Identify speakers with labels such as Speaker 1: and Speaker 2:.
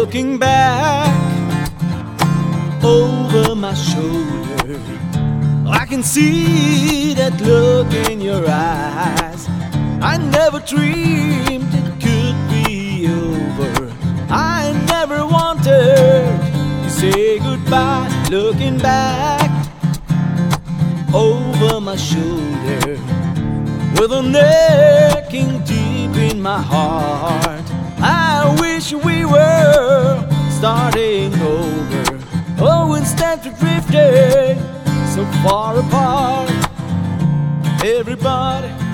Speaker 1: Looking back over my shoulder, I can see that look in your eyes. I never dreamed it could be over. I never wanted to say goodbye. Looking back over my shoulder, with a aching deep in my heart, I wish we were starting over. Oh, instead we drifted so far apart. Everybody